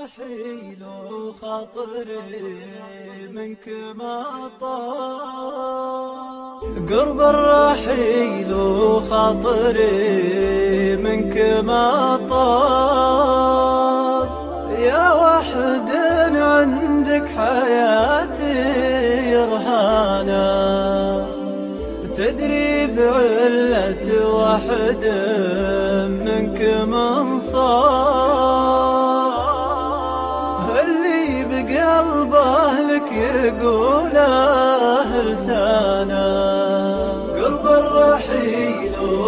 الرحيل وخاطري منك ما طار، قرب الرحيل وخاطري منك ما طار، يا وحد عندك حياتي رهانة، تدري بعلة وحد منك من صار، اللي بقلبه لك يقوله لسانه، قرب الرحيل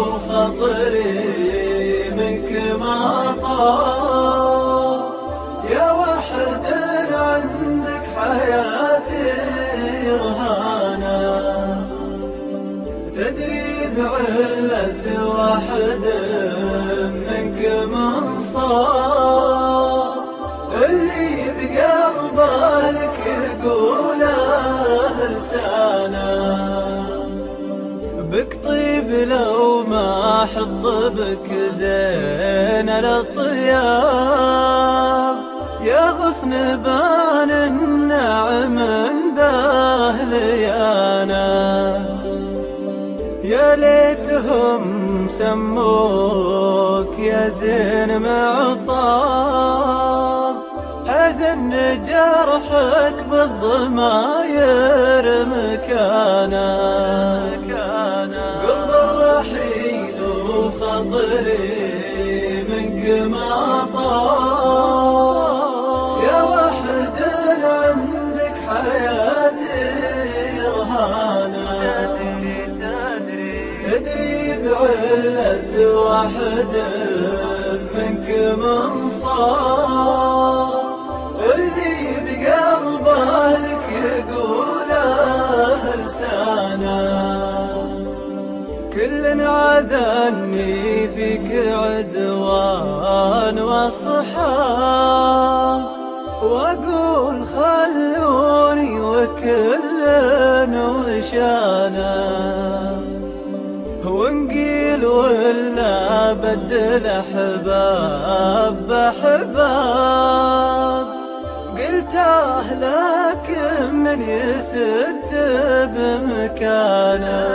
وخاطري منك ما طار، يا وحد عندك حياتي رهانة، تدري بعلة واحد منك من صار، اللي بقلبه لك يقوله لسانه، بك طيب لو ما حط بك زين الاطياب، يا غصن بان النعم به ليانا، يا ليتهم سموك يا زين معطاب، حيث ان جرحك بالضماير مكانه، قرب الرحيل وخاطري منك ما طار، يا وحد عندك حياتي رهانة، تدري بعلة واحد منك من صار، اللي بقلبه لك يقوله لسانه، كل عذني فيك عدوان والصحاب، واقول خلوني وكل وشانه، ونقيل ولا بدل احباب بحباب، قلته لكن من يسد بمكانه،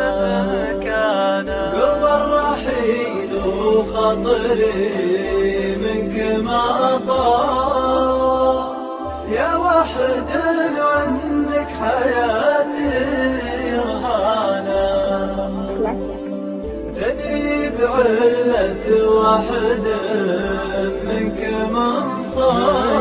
قرب الرحيل وخاطري منك ما طار، يا وحد عندك حياتي رهانة، تدري بعلة واحد منك من صار.